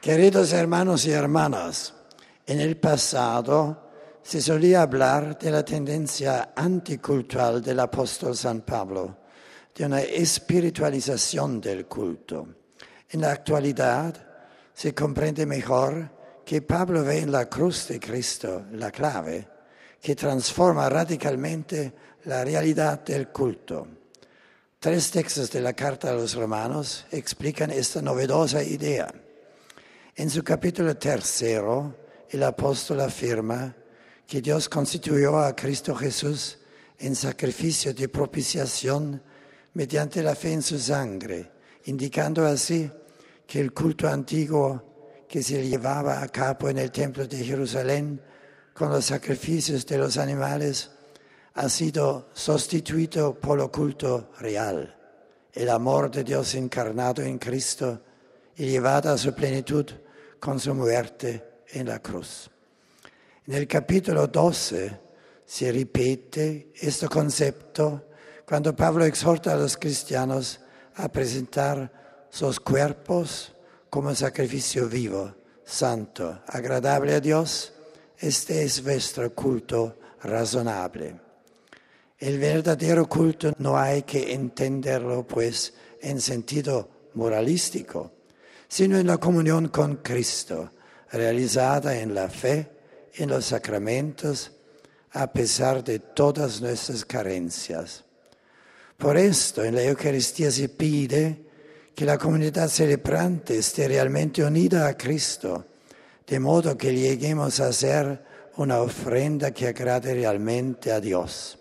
Queridos hermanos y hermanas, en el pasado se solía hablar de la tendencia anticultural del apóstol San Pablo, de una espiritualización del culto. En la actualidad se comprende mejor que Pablo ve en la cruz de Cristo la clave que transforma radicalmente la realidad del culto. 3 textos de la Carta a los Romanos explican esta novedosa idea. En su capítulo 3, el apóstol afirma que Dios constituyó a Cristo Jesús en sacrificio de propiciación mediante la fe en su sangre, indicando así que el culto antiguo que se llevaba a cabo en el templo de Jerusalén con los sacrificios de los animales ha sido sustituido por el culto real, el amor de Dios encarnado en Cristo y llevado a su plenitud con su muerte en la cruz. En el capítulo 12 se repite este concepto cuando Pablo exhorta a los cristianos a presentar sus cuerpos como sacrificio vivo, santo, agradable a Dios. Este es vuestro culto razonable. El verdadero culto no hay que entenderlo, pues, en sentido moralístico, sino en la comunión con Cristo, realizada en la fe, en los sacramentos, a pesar de todas nuestras carencias. Por esto, en la Eucaristía se pide que la comunidad celebrante esté realmente unida a Cristo, de modo que lleguemos a ser una ofrenda que agrade realmente a Dios.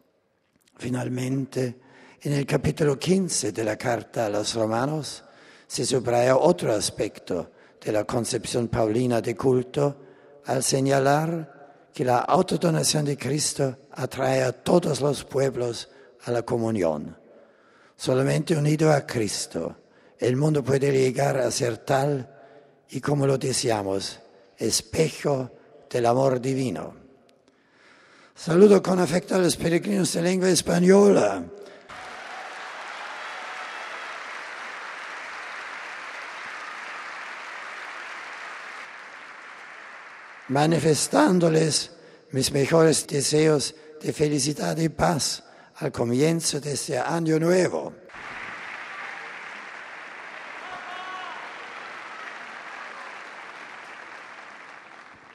Finalmente, en el capítulo 15 de la Carta a los Romanos se subraya otro aspecto de la concepción paulina de culto al señalar que la autodonación de Cristo atrae a todos los pueblos a la comunión. Solamente unido a Cristo, el mundo puede llegar a ser tal y, como lo deseamos, espejo del amor divino. Saludo con afecto a los peregrinos de lengua española. Manifestándoles mis mejores deseos de felicidad y paz al comienzo de este año nuevo.